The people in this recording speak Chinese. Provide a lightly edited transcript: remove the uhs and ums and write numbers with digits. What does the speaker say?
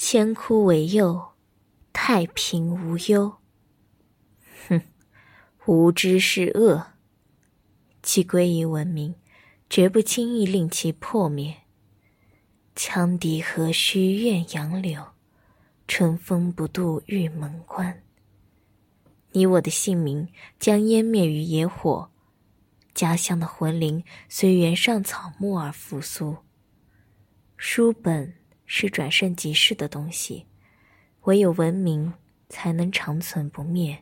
千枯为幼，太平无忧。哼，无知是恶，既归于文明，绝不轻易令其破灭。羌笛何须怨杨柳，春风不度玉门关。你我的姓名将湮灭于野火，家乡的魂灵随原上草木而复苏。书本是转瞬即逝的东西，唯有文明才能长存不灭。